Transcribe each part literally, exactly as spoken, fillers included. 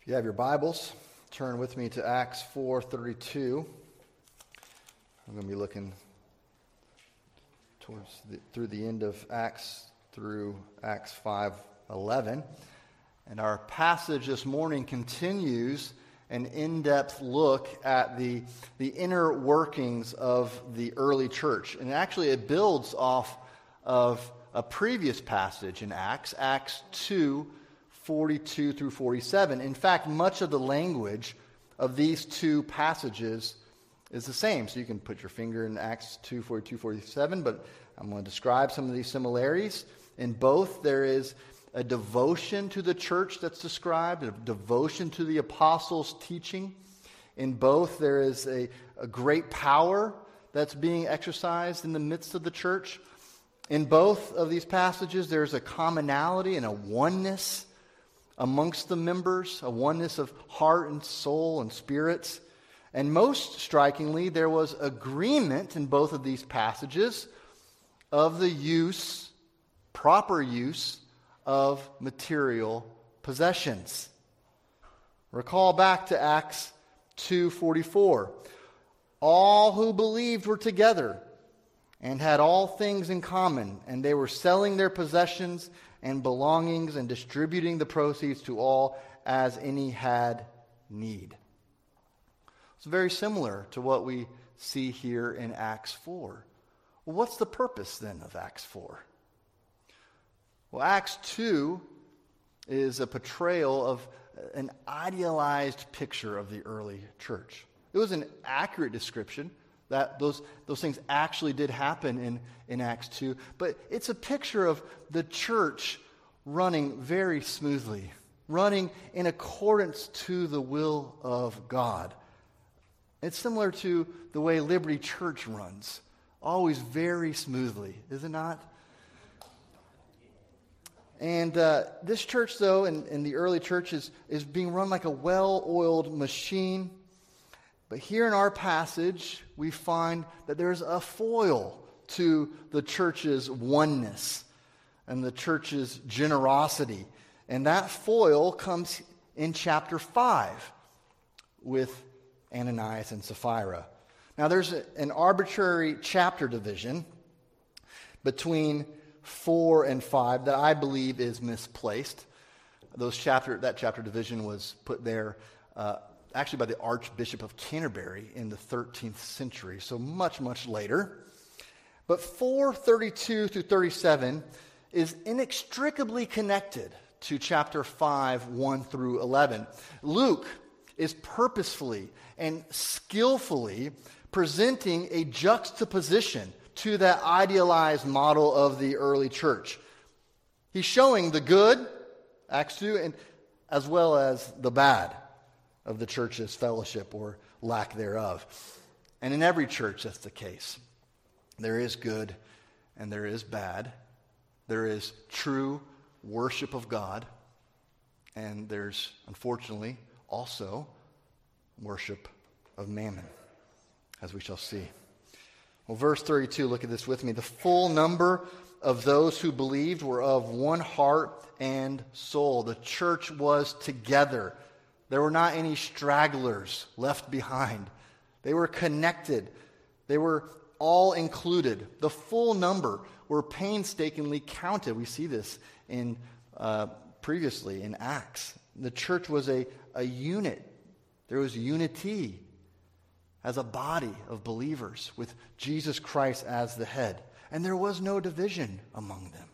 If you have your Bibles, turn with me to Acts four thirty-two. I'm going to be looking towards the, through the end of Acts through Acts five eleven. And our passage this morning continues an in-depth look at the, the inner workings of the early church. And actually it builds off of a previous passage in Acts, Acts two forty-two through forty-seven. In fact, much of the language of these two passages is the same. So you can put your finger in Acts two forty-two, forty-seven, but I'm going to describe some of these similarities. In both, there is a devotion to the church that's described, a devotion to the apostles' teaching. In both, there is a, a great power that's being exercised in the midst of the church. In both of these passages, there's a commonality and a oneness amongst the members, a oneness of heart and soul and spirits. And most strikingly, there was agreement in both of these passages of the use, proper use, of material possessions. Recall back to Acts two forty-four. All who believed were together and had all things in common, and they were selling their possessions and belongings and distributing the proceeds to all as any had need. It's very similar to what we see here in Acts four. Well, what's the purpose then of Acts four? Well, Acts two is a portrayal of an idealized picture of the early church. It was an accurate description that those, those things actually did happen in, in Acts two, but it's a picture of the church running very smoothly, running in accordance to the will of God. It's similar to the way Liberty Church runs, always very smoothly, is it not? And uh, this church, though, in, in the early church is, is being run like a well-oiled machine. But here in our passage, we find that there's a foil to the church's oneness and the church's generosity. And that foil comes in chapter five with Ananias and Sapphira. Now, there's a, an arbitrary chapter division between four and five that I believe is misplaced. Those chapter that chapter division was put there uh, actually by the Archbishop of Canterbury in the thirteenth century, so much, much later. But four thirty-two through thirty-seven is inextricably connected to chapter five, one through eleven. Luke is purposefully and skillfully presenting a juxtaposition to that idealized model of the early church. He's showing the good, Acts two, and as well as the bad of the church's fellowship or lack thereof. And in every church, that's the case. There is good and there is bad. There is true worship of God, and there's, unfortunately, also worship of mammon, as we shall see. Well, verse thirty-two, look at this with me. The full number of those who believed were of one heart and soul. The church was together. There were not any stragglers left behind. They were connected. They were all included. The full number were painstakingly counted. We see this in uh, previously in Acts. The church was a, a unit. There was unity as a body of believers with Jesus Christ as the head. And there was no division among them.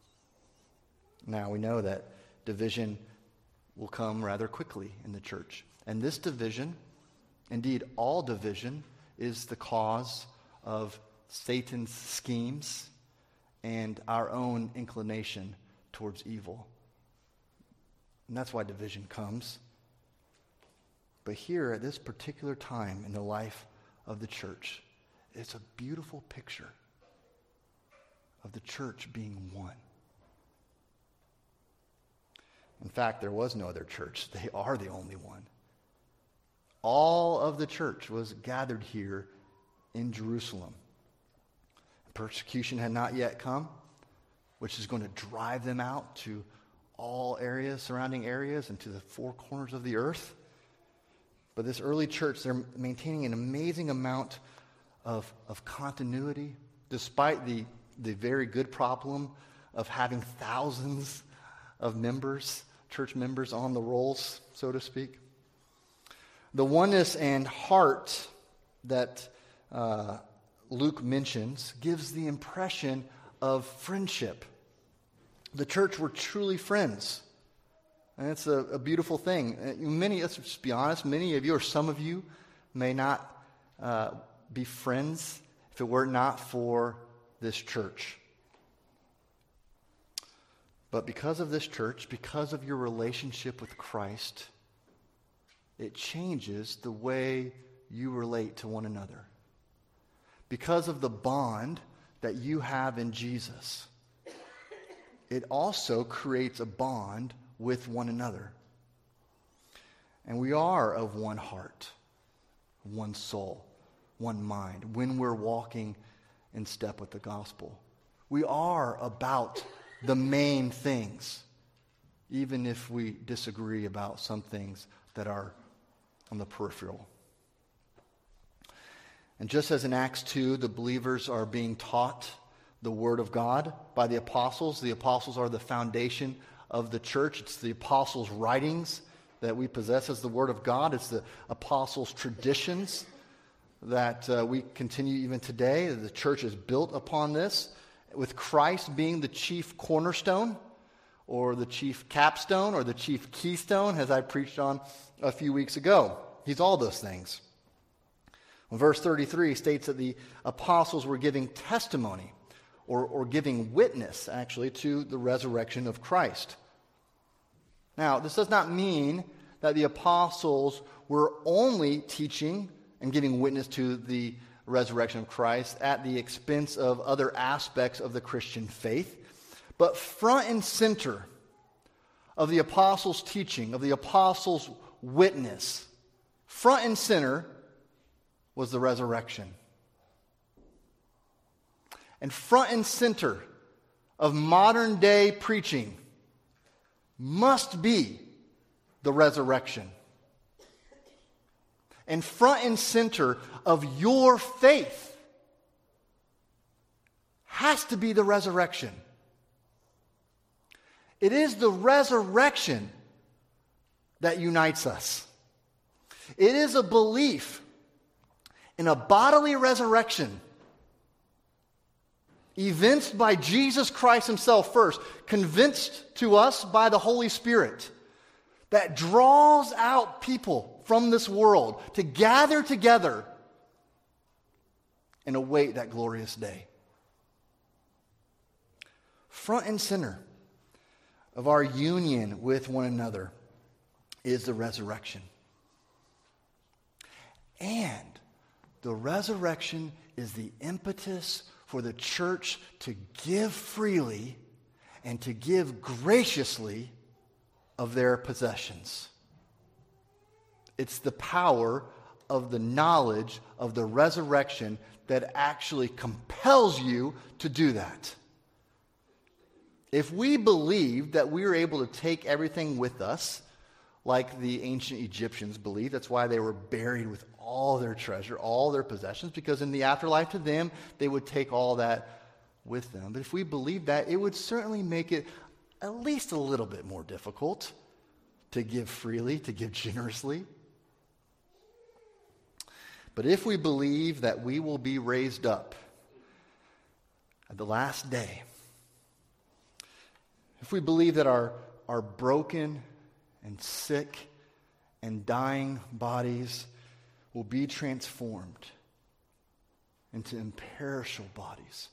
Now we know that division will come rather quickly in the church. And this division, indeed all division, is the cause of Satan's schemes and our own inclination towards evil. And that's why division comes. But here, at this particular time in the life of the church, it's a beautiful picture of the church being one. In fact, there was no other church. They are the only one. All of the church was gathered here in Jerusalem. Persecution had not yet come, which is going to drive them out to all areas, surrounding areas, and to the four corners of the earth. But this early church, they're maintaining an amazing amount of, of continuity, despite the, the very good problem of having thousands of members, church members on the rolls, so to speak. The oneness and heart that uh, Luke mentions gives the impression of friendship. The church were truly friends. And it's a, a beautiful thing. Many, let's just be honest, many of you or some of you may not uh, be friends if it were not for this church. But because of this church, because of your relationship with Christ, it changes the way you relate to one another. Because of the bond that you have in Jesus, it also creates a bond with one another. And we are of one heart, one soul, one mind when we're walking in step with the gospel. We are about the main things, even if we disagree about some things that are on the peripheral. And just as in Acts two, the believers are being taught the Word of God by the apostles. The apostles are the foundation of the church. It's the apostles' writings that we possess as the Word of God. It's the apostles' traditions that uh, we continue even today. The church is built upon this, with Christ being the chief cornerstone, or the chief capstone, or the chief keystone, as I preached on a few weeks ago. He's all those things. Well, verse thirty-three states that the apostles were giving testimony, or, or giving witness, actually, to the resurrection of Christ. Now, this does not mean that the apostles were only teaching and giving witness to the resurrection of Christ at the expense of other aspects of the Christian faith. But front and center of the apostles' teaching, of the apostles' witness, front and center was the resurrection. And front and center of modern day preaching must be the resurrection. And front and center of your faith has to be the resurrection. It is the resurrection that unites us. It is a belief in a bodily resurrection evinced by Jesus Christ himself first, convinced to us by the Holy Spirit, that draws out people from this world to gather together and await that glorious day. Front and center of our union with one another is the resurrection. And the resurrection is the impetus for the church to give freely and to give graciously of their possessions. It's the power of the knowledge of the resurrection that actually compels you to do that. If we believe that we are able to take everything with us, like the ancient Egyptians believed, that's why they were buried with all their treasure, all their possessions, because in the afterlife to them, they would take all that with them. But if we believe that, it would certainly make it at least a little bit more difficult to give freely, to give generously. But if we believe that we will be raised up at the last day, if we believe that our, our broken and sick and dying bodies will be transformed into imperishable bodies,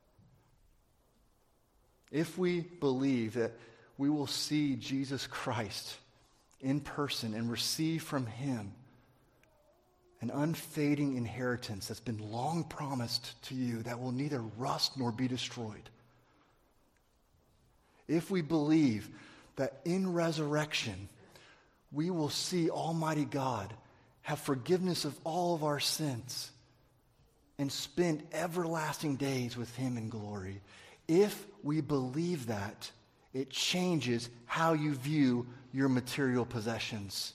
if we believe that we will see Jesus Christ in person and receive from him an unfading inheritance that's been long promised to you that will neither rust nor be destroyed, if we believe that in resurrection we will see Almighty God have forgiveness of all of our sins and spend everlasting days with him in glory, if we believe that, It changes how you view your material possessions.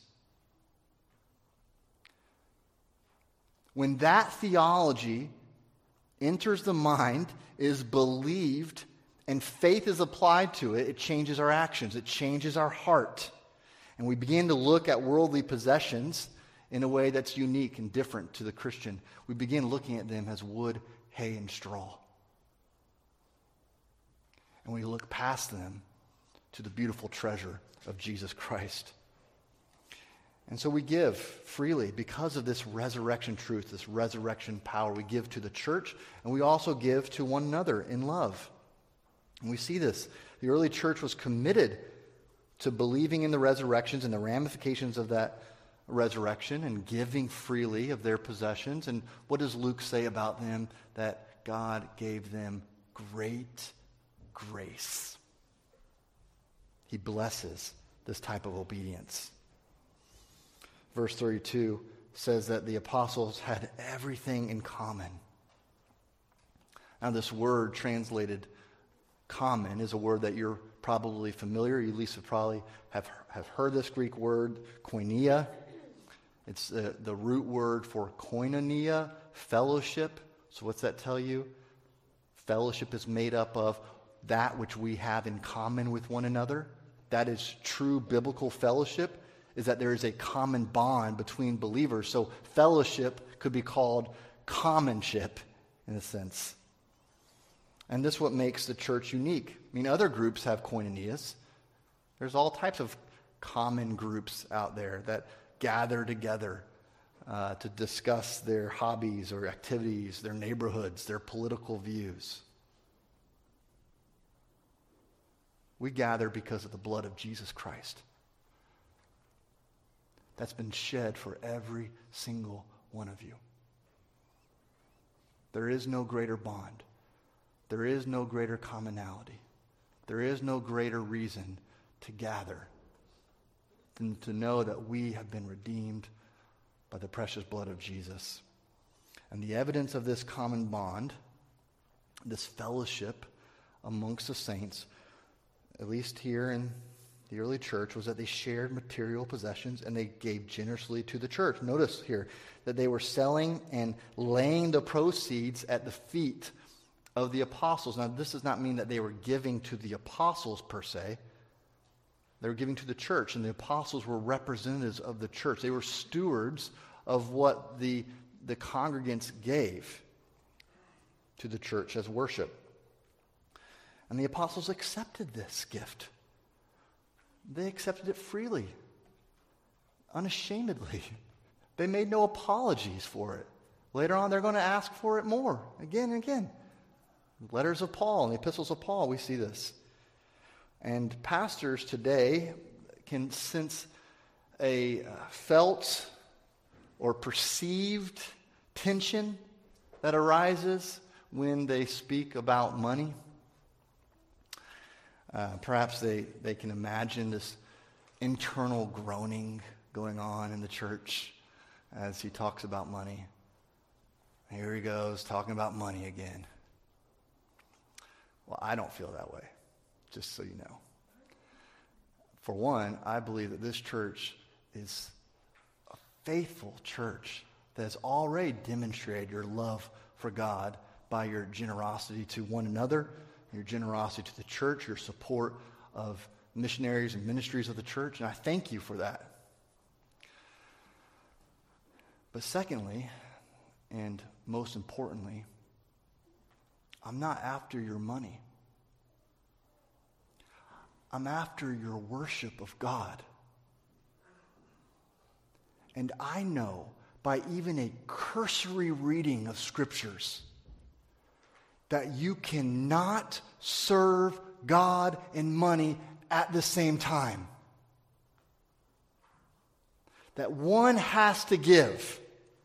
When that theology enters the mind, is believed, and faith is applied to it, it changes our actions. It changes our heart. And we begin to look at worldly possessions in a way that's unique and different to the Christian. We begin looking at them as wood, hay, and straw. And we look past them to the beautiful treasure of Jesus Christ. And so we give freely because of this resurrection truth, this resurrection power. We give to the church, and we also give to one another in love. And we see this. The early church was committed to believing in the resurrections and the ramifications of that resurrection and giving freely of their possessions. And what does Luke say about them? That God gave them great grace. He blesses this type of obedience. Verse thirty-two says that the apostles had everything in common. Now, this word translated common is a word that you're probably familiar. You at least have probably have, have heard this Greek word, koinonia. It's the, the root word for koinonia, fellowship. So what's that tell you? Fellowship is made up of that which we have in common with one another. That is true biblical fellowship, is that there is a common bond between believers. So fellowship could be called commonship in a sense. And this is what makes the church unique. I mean, other groups have koinonias. There's all types of common groups out there that gather together uh, to discuss their hobbies or activities, their neighborhoods, their political views. We gather because of the blood of Jesus Christ that's been shed for every single one of you. There is no greater bond. There is no greater commonality. There is no greater reason to gather than to know that we have been redeemed by the precious blood of Jesus. And the evidence of this common bond, this fellowship amongst the saints, at least here in the early church, was that they shared material possessions and they gave generously to the church. Notice here that they were selling and laying the proceeds at the feet of the apostles. Now, this does not mean that they were giving to the apostles per se. They were giving to the church, and the apostles were representatives of the church. They were stewards of what the, the congregants gave to the church as worship. And the apostles accepted this gift. They accepted it freely, unashamedly. They made no apologies for it. Later on, they're going to ask for it more, again and again. Letters of Paul and the epistles of Paul, we see this. And pastors today can sense a uh, felt or perceived tension that arises when they speak about money. Uh, perhaps they, they can imagine this internal groaning going on in the church as he talks about money. Here he goes, talking about money again. Well, I don't feel that way, just so you know. For one, I believe that this church is a faithful church that has already demonstrated your love for God by your generosity to one another, your generosity to the church, your support of missionaries and ministries of the church, and I thank you for that. But secondly, and most importantly, I'm not after your money. I'm after your worship of God. And I know by even a cursory reading of scriptures that you cannot serve God and money at the same time. That one has to give.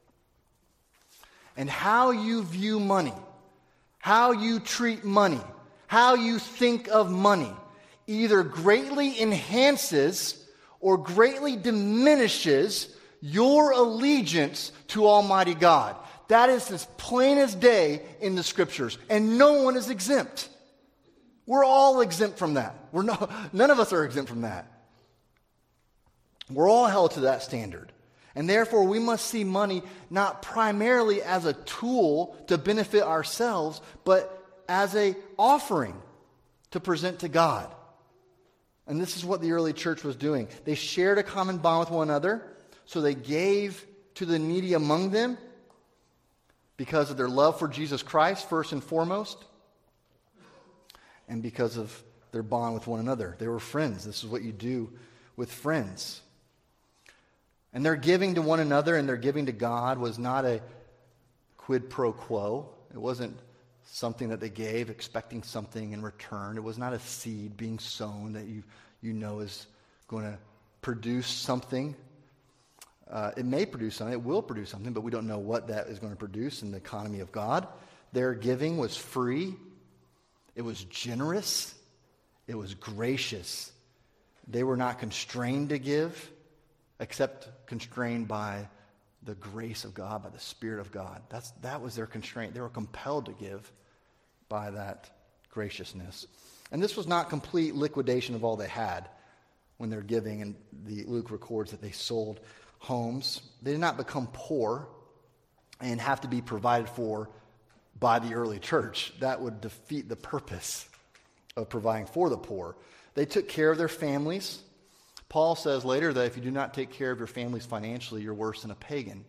And how you view money, how you treat money, how you think of money, either greatly enhances or greatly diminishes your allegiance to Almighty God. That is as plain as day in the scriptures, and no one is exempt. We're all exempt from that. We're no, none of us are exempt from that. We're all held to that standard. And therefore, we must see money not primarily as a tool to benefit ourselves, but as an offering to present to God. And this is what the early church was doing. They shared a common bond with one another, so they gave to the needy among them because of their love for Jesus Christ, first and foremost, and because of their bond with one another. They were friends. This is what you do with friends. And their giving to one another and their giving to God was not a quid pro quo. It wasn't something that they gave expecting something in return. It was not a seed being sown that you, you know is going to produce something. Uh, it may produce something. It will produce something, but we don't know what that is going to produce in the economy of God. Their giving was free. It was generous. It was gracious. They were not constrained to give, except constrained by the grace of God, by the Spirit of God. That's, that was their constraint. They were compelled to give by that graciousness. And this was not complete liquidation of all they had when they're giving, and the Luke records that they sold homes. They did not become poor and have to be provided for by the early church. That would defeat the purpose of providing for the poor. They took care of their families. Paul says later that if you do not take care of your families financially, you're worse than a pagan.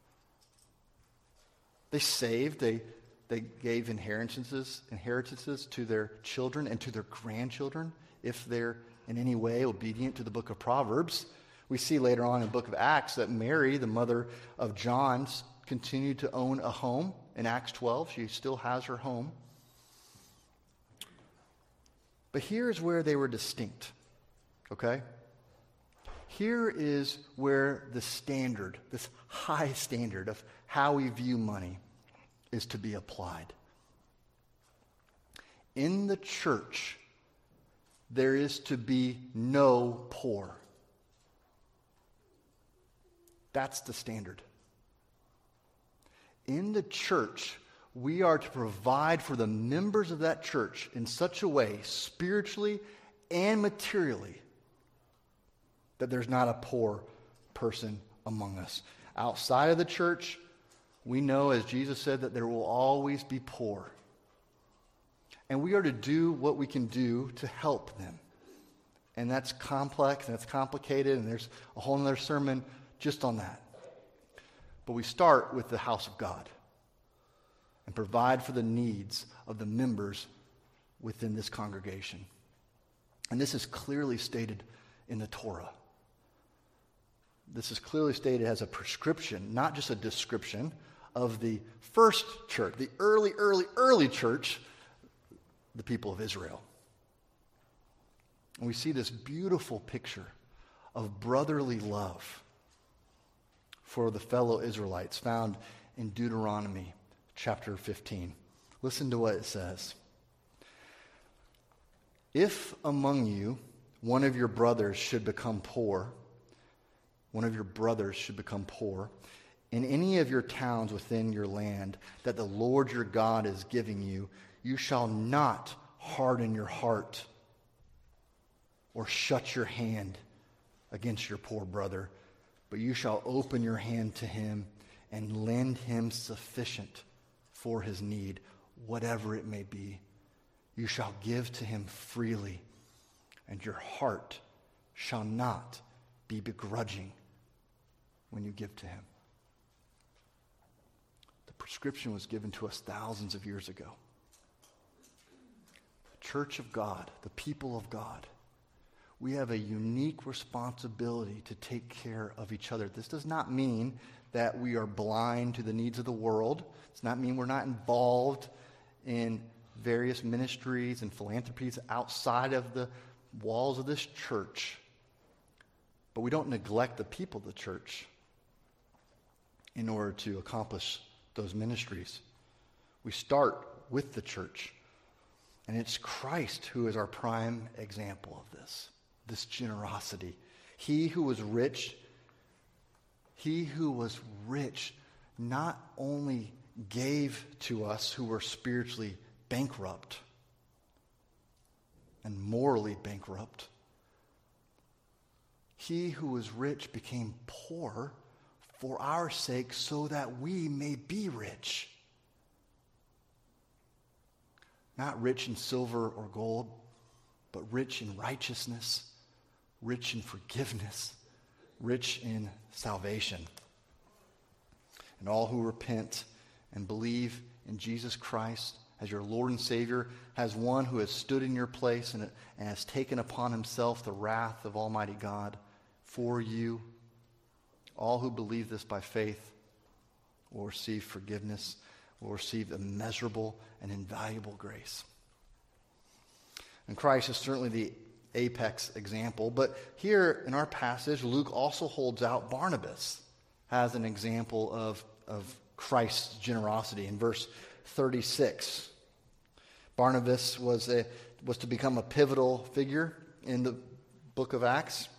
They saved. They, they gave inheritances, inheritances to their children and to their grandchildren if they're in any way obedient to the book of Proverbs. We see later on in the book of Acts that Mary, the mother of John, continued to own a home. In Acts twelve, she still has her home. But here's where they were distinct, okay? Here is where the standard, this high standard of how we view money, is to be applied. In the church, there is to be no poor. That's the standard. In the church, we are to provide for the members of that church in such a way, spiritually and materially, that there's not a poor person among us. Outside of the church, we know, as Jesus said, that there will always be poor. And we are to do what we can do to help them. And that's complex, and that's complicated, and there's a whole other sermon just on that. But we start with the house of God and provide for the needs of the members within this congregation. And this is clearly stated in the Torah. This is clearly stated as a prescription, not just a description, of the first church, the early, early, early church, the people of Israel. And we see this beautiful picture of brotherly love for the fellow Israelites found in Deuteronomy chapter fifteen. Listen to what it says. If among you one of your brothers should become poor, one of your brothers should become poor, in any of your towns within your land that the Lord your God is giving you, you shall not harden your heart or shut your hand against your poor brother, but you shall open your hand to him and lend him sufficient for his need, whatever it may be. You shall give to him freely, and your heart shall not be begrudging when you give to him. The prescription was given to us thousands of years ago. The church of God, the people of God, we have a unique responsibility to take care of each other. This does not mean that we are blind to the needs of the world. It does not mean we're not involved in various ministries and philanthropies outside of the walls of this church. But we don't neglect the people of the church in order to accomplish those ministries. We start with the church. And it's Christ who is our prime example of this. This generosity. He who was rich, he who was rich not only gave to us who were spiritually bankrupt, and morally bankrupt. He who was rich became poor for our sake so that we may be rich. Not rich in silver or gold, but rich in righteousness, rich in forgiveness, rich in salvation. And all who repent and believe in Jesus Christ as your Lord and Savior, has one who has stood in your place and, and has taken upon himself the wrath of Almighty God for you. All who believe this by faith will receive forgiveness, will receive immeasurable and invaluable grace. And Christ is certainly the apex example, but here in our passage, Luke also holds out Barnabas as an example of, of Christ's generosity. In verse thirty-six, Barnabas was a, was to become a pivotal figure in the book of Acts.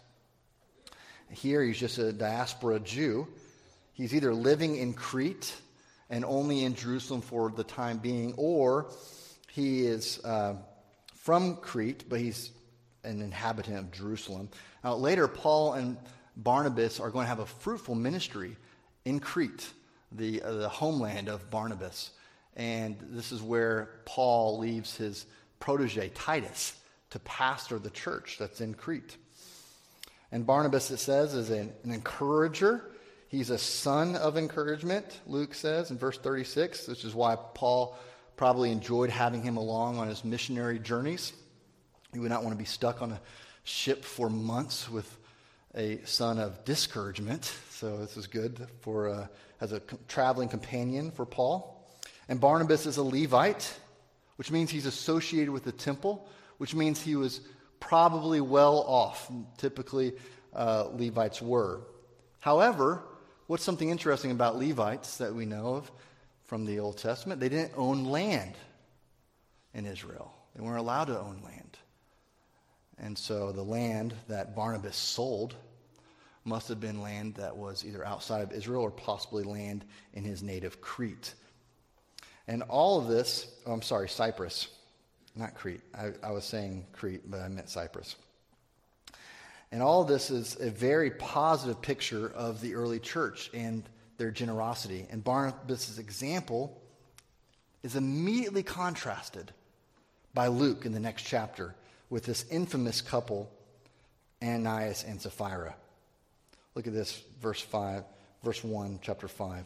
Here he's just a diaspora Jew. He's either living in Crete and only in Jerusalem for the time being, or he is uh, from Crete, but he's an inhabitant of Jerusalem. Now, later, Paul and Barnabas are going to have a fruitful ministry in Crete, the, uh, the homeland of Barnabas. And this is where Paul leaves his protege, Titus, to pastor the church that's in Crete. And Barnabas, it says, is an, an encourager. He's a son of encouragement, Luke says in verse thirty-six, which is why Paul probably enjoyed having him along on his missionary journeys. He would not want to be stuck on a ship for months with a son of discouragement. So this is good for uh, as a traveling companion for Paul. And Barnabas is a Levite, which means he's associated with the temple, which means he was probably well off. Typically, uh, Levites were. However, what's something interesting about Levites that we know of from the Old Testament? They didn't own land in Israel. They weren't allowed to own land. And so the land that Barnabas sold must have been land that was either outside of Israel or possibly land in his native Crete. And all of this, oh, I'm sorry, Cyprus, not Crete. I, I was saying Crete, but I meant Cyprus. And all of this is a very positive picture of the early church and their generosity. And Barnabas' example is immediately contrasted by Luke in the next chapter with this infamous couple, Ananias and Sapphira. Look at this, verse five, verse one, chapter five.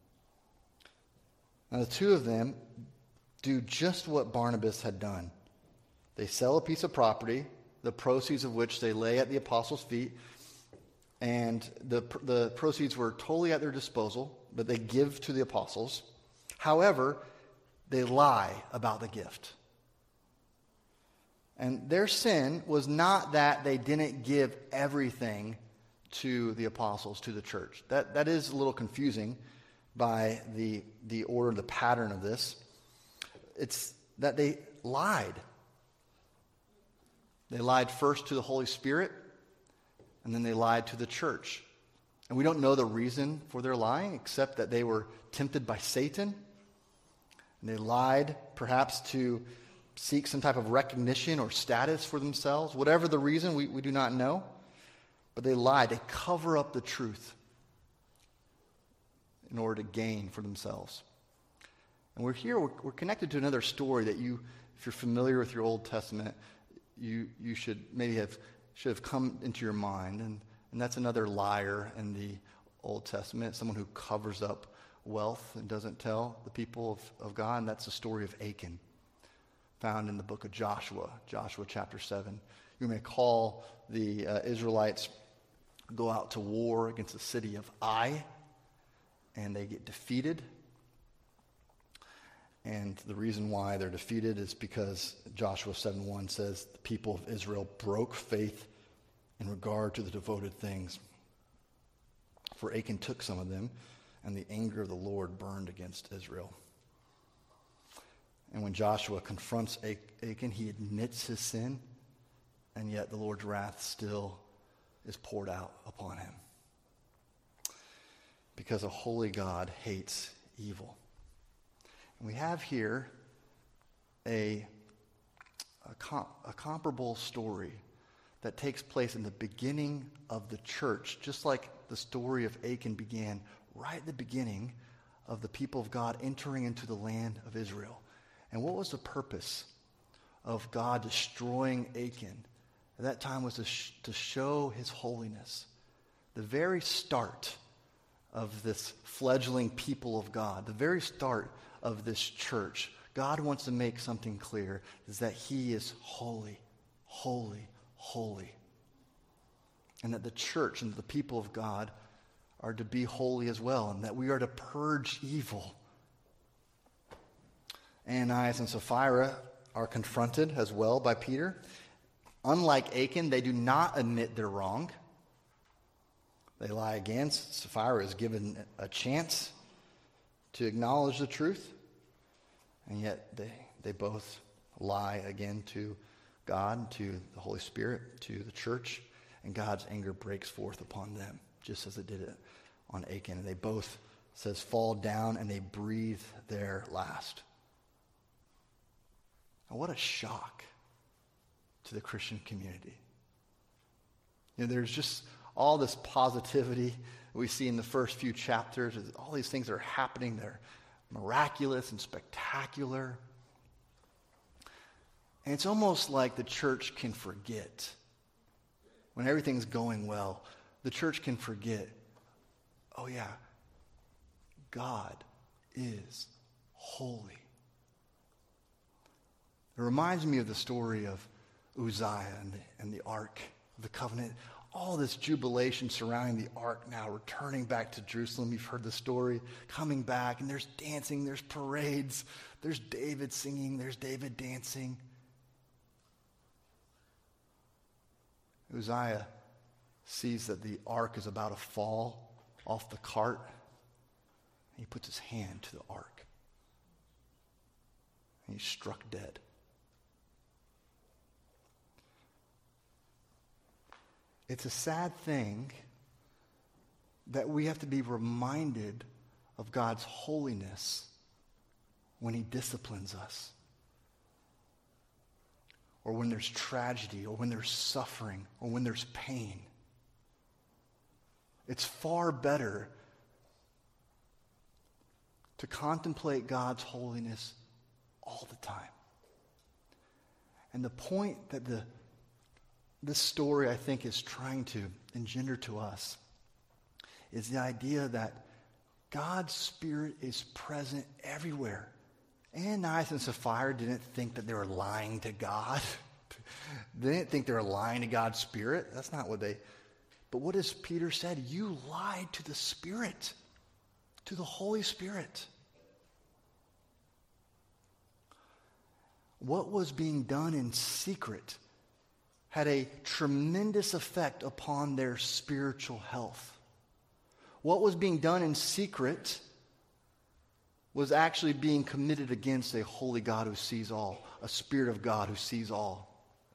Now the two of them do just what Barnabas had done. They sell a piece of property, the proceeds of which they lay at the apostles' feet, and the, the proceeds were totally at their disposal, but they give to the apostles. However, they lie about the gift. And their sin was not that they didn't give everything to the apostles, to the church. That, that is a little confusing by the, the order, the pattern of this. It's that they lied. They lied first to the Holy Spirit, and then they lied to the church. And we don't know the reason for their lying, except that they were tempted by Satan. And they lied perhaps to seek some type of recognition or status for themselves. Whatever the reason, we, we do not know. But they lied. They cover up the truth in order to gain for themselves. And we're here, we're, we're connected to another story that you, if you're familiar with your Old Testament, you you should maybe have should have come into your mind. And, and that's another liar in the Old Testament, someone who covers up wealth and doesn't tell the people of, of God. And that's the story of Achan, found in the book of Joshua, Joshua chapter seven. You may call the uh, Israelites go out to war against the city of Ai, and they get defeated. And the reason why they're defeated is because Joshua seven one says the people of Israel broke faith in regard to the devoted things. For Achan took some of them, and the anger of the Lord burned against Israel. And when Joshua confronts Achan, he admits his sin, and yet the Lord's wrath still is poured out upon him. Because a holy God hates evil. And we have here a, a, com- a comparable story that takes place in the beginning of the church, just like the story of Achan began right at the beginning of the people of God entering into the land of Israel. And what was the purpose of God destroying Achan? At that time was to, sh- to show his holiness. The very start of this fledgling people of God, the very start of this church, God wants to make something clear, is that he is holy, holy, holy. And that the church and the people of God are to be holy as well, and that we are to purge evil. Ananias and Sapphira are confronted as well by Peter. Unlike Achan, they do not admit they're wrong. They lie again. Sapphira is given a chance to acknowledge the truth, and yet they, they both lie again to God, to the Holy Spirit, to the church, and God's anger breaks forth upon them, just as it did it on Achan. And they both, says, fall down and they breathe their last. And what a shock to the Christian community. You know, there's just all this positivity we see in the first few chapters. All these things are happening. They're miraculous and spectacular. And it's almost like the church can forget. When everything's going well, the church can forget, oh yeah, God is holy. It reminds me of the story of Uzziah and the, and the Ark of the Covenant. All this jubilation surrounding the Ark now, returning back to Jerusalem. You've heard the story, coming back, and there's dancing, there's parades, there's David singing, there's David dancing. Uzziah sees that the ark is about to fall off the cart. He puts his hand to the ark. And he's struck dead. It's a sad thing that we have to be reminded of God's holiness when he disciplines us, or when there's tragedy, or when there's suffering, or when there's pain. It's far better to contemplate God's holiness all the time. And the point that the this story, I think, is trying to engender to us is the idea that God's Spirit is present everywhere. Ananias and Sapphira didn't think that they were lying to God. They didn't think they were lying to God's Spirit. That's not what they... But what has Peter said? You lied to the Spirit, to the Holy Spirit. What was being done in secret had a tremendous effect upon their spiritual health. What was being done in secret was actually being committed against a holy God who sees all, a Spirit of God who sees all.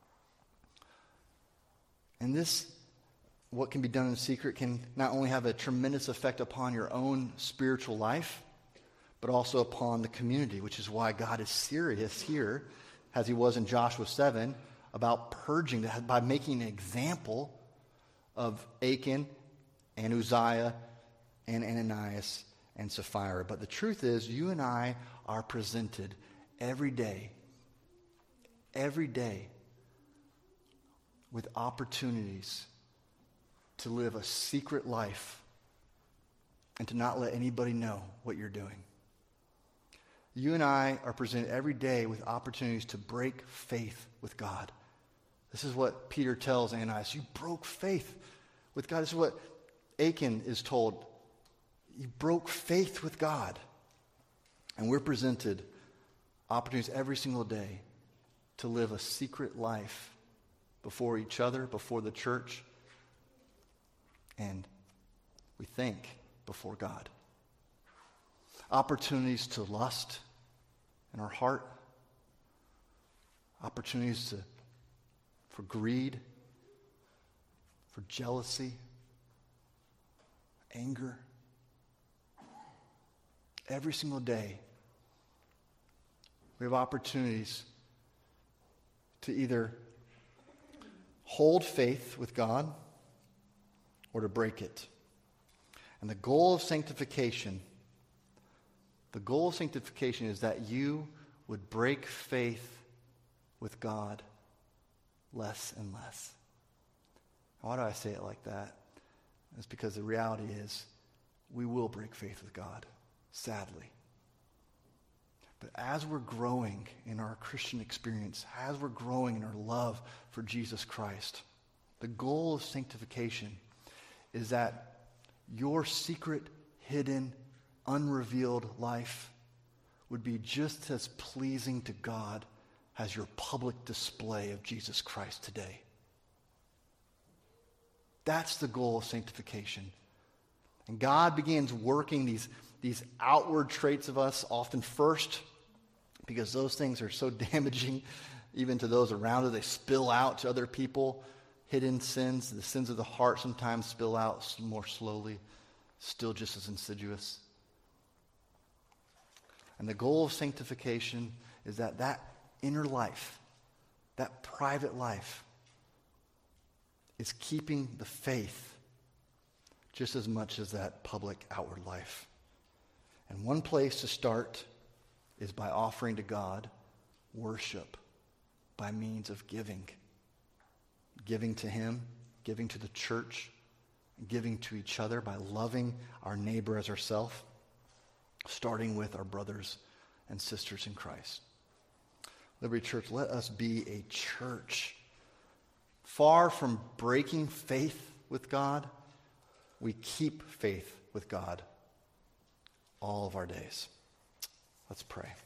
And this, what can be done in secret, can not only have a tremendous effect upon your own spiritual life, but also upon the community, which is why God is serious here, as he was in Joshua seven, about purging, that by making an example of Achan and Uzziah and Ananias and Sapphira. But the truth is, you and I are presented every day, every day, with opportunities to live a secret life and to not let anybody know what you're doing. You and I are presented every day with opportunities to break faith with God. This is what Peter tells Ananias. You broke faith with God. This is what Achan is told. You broke faith with God. And we're presented opportunities every single day to live a secret life before each other, before the church, and we think before God. Opportunities to lust in our heart. Opportunities to for greed, for jealousy, anger. Every single day, we have opportunities to either hold faith with God or to break it. And the goal of sanctification, the goal of sanctification is that you would break faith with God less and less. Why do I say it like that? It's because the reality is we will break faith with God, sadly. But as we're growing in our Christian experience, as we're growing in our love for Jesus Christ, the goal of sanctification is that your secret, hidden, unrevealed life would be just as pleasing to God as your public display of Jesus Christ today. That's the goal of sanctification. And God begins working these, these outward traits of us often first, because those things are so damaging even to those around us. They spill out to other people. Hidden sins, the sins of the heart sometimes spill out more slowly, still just as insidious. And the goal of sanctification is that that inner life, that private life, is keeping the faith just as much as that public outward life. And one place to start is by offering to God worship by means of giving. Giving to Him, giving to the church, giving to each other by loving our neighbor as ourselves, starting with our brothers and sisters in Christ. Liberty Church, let us be a church. Far from breaking faith with God, we keep faith with God all of our days. Let's pray.